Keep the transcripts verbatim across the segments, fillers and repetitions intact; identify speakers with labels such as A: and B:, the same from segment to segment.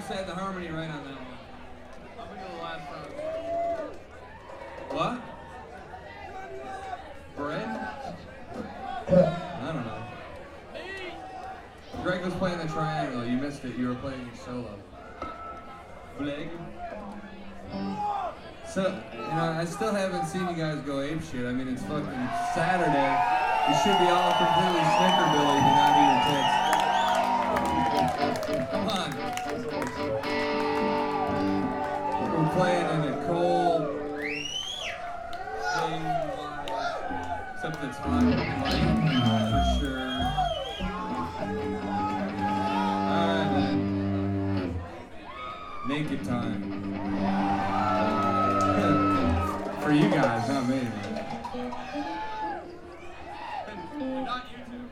A: almost had the harmony right on that one. Up until the last part. What? Bread? I don't know. Greg was playing the triangle. You missed it. You were playing solo. Flag. So, you know, I still haven't seen you guys go ape shit. I mean, it's fucking Saturday. You should be all completely snickerbilly to not eat your tits. Come on. We're playing in a cold thing. Except it's hot and light, for sure. Alright, man. Naked time. For you guys, not me, man. Not you two.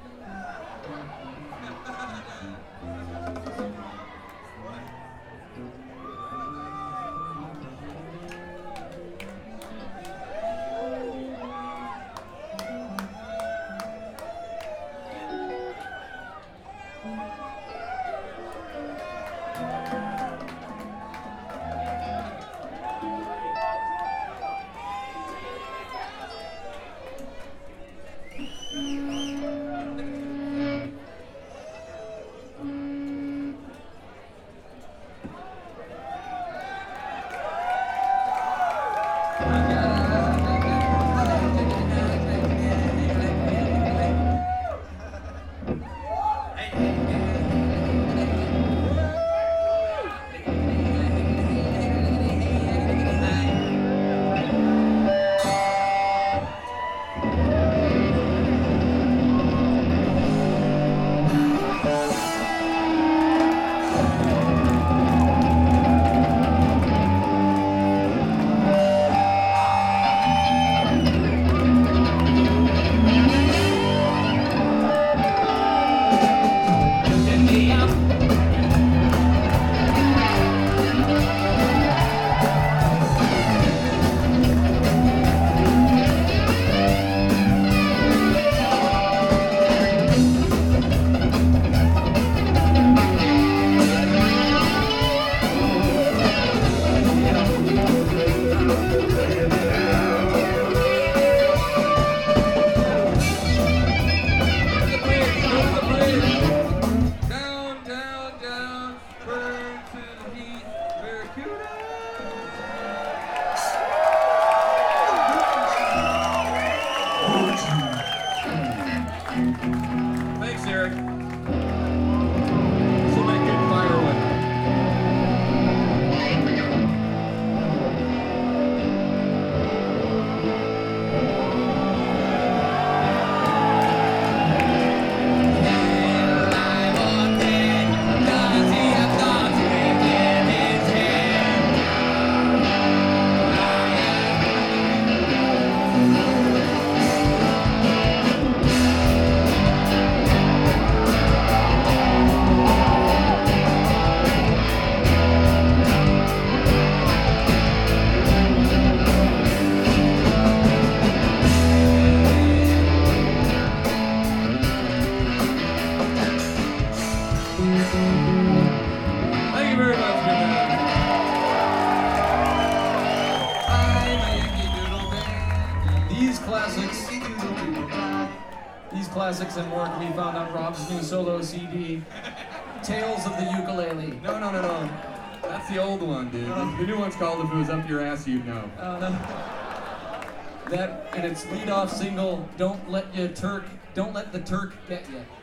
B: Classics and more can be found on Rob's new solo C D, Tales of the Ukulele.
A: No, no, no, no. That's the old one, dude. Uh, the new one's called If It Was Up Your Ass, You'd Know.
B: Uh, no. That and its lead-off single, Don't Let Ya Turk, Don't Let the Turk Get Ya.